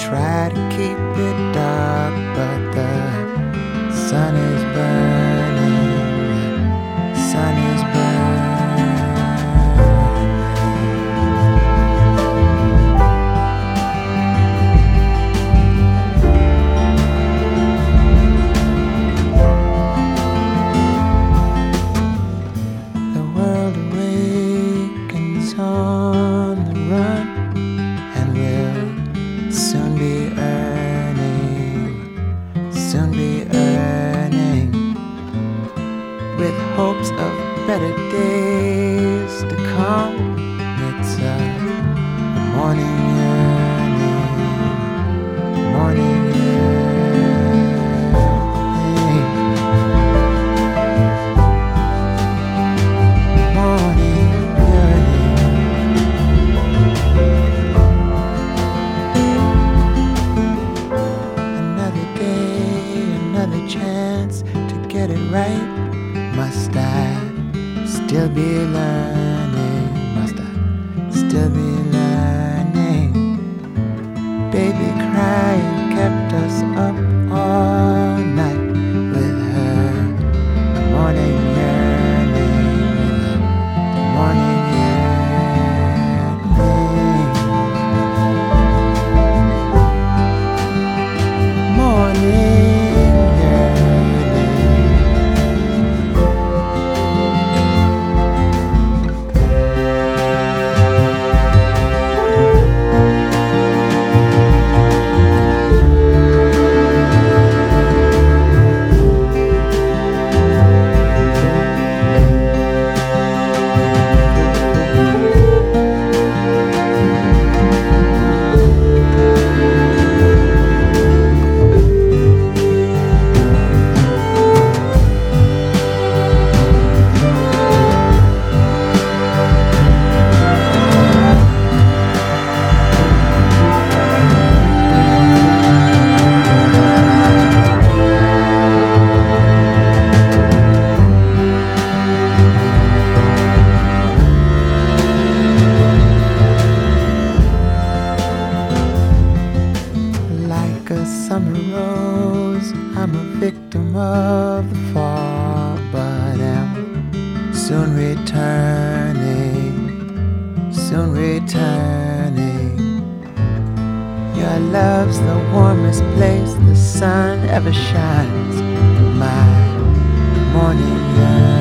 try to keep it dark, but the sun is burning, the sun is burning. The world awakens on the run, and will soon be earning, with hopes of better days to come. It's a morning yearning, morning yearning, morning yearning. Another day, another chance to get it right. Must I still be learning? Must I still be learning? Baby crying kept us up all night with her morning yearning, morning yearning, morning. A summer rose, I'm a victim of the fall, but am soon returning, soon returning. Your love's the warmest place the sun ever shines. My morning yearning.